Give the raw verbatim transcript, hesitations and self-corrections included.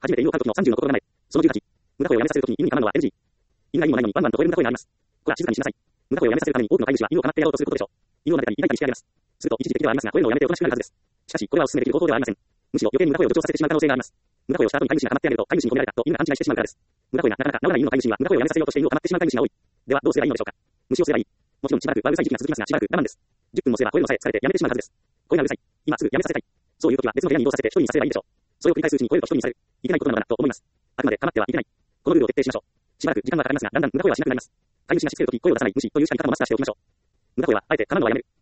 初めて犬を飼うときのさんじゅうの心構え。そのじゅうはち。無駄声をやめさせるときに犬に噛むのは エヌジー。犬が意味もないのにワンワンと吠える無駄声があります。こら、静かにしなさい。無駄声をやめさせるために多くの飼い主は犬を構ってやろうとすることでしょう。犬を撫でたり抱いたりしてあげます。すると一時的ではありますが、吠えるのをやめておとなしくなるはずです。しかし、これはお勧めできる方法ではありません。むしろ余計に無駄声を助長させてしまう可能性があります。無駄声をした後に飼い主が構ってあげると飼い主に止められたと犬が勘違いしてしまうからです。無駄声がなかなか治らない犬の飼い主には無駄声をやめさせようとして犬を構ってしまう飼い主が多い。では、どうすればいいのでしょうか。無視をすればいい。もちろんしばらくはうるさい時期が続きますが、しばらく我慢です。じゅっぷんもすれば吠えるのさえ疲れてやめてしまうはずです。声がうるさい。今すぐやめさせたい。そういう時は別の部屋に移動させて一人にさせればいいでしょう。それを繰り返すうちに吠えると一人にされる。いけないことなのかなと思います。あくまで構ってはいけない。このルールを徹底しましょう。しばらく時間はかかりますが、だんだん無駄声はしなくなります。飼い主がしつけるとき声を出さない無視というしかり方もマスターしておきましょう。無駄声はあえて構うのはやめる。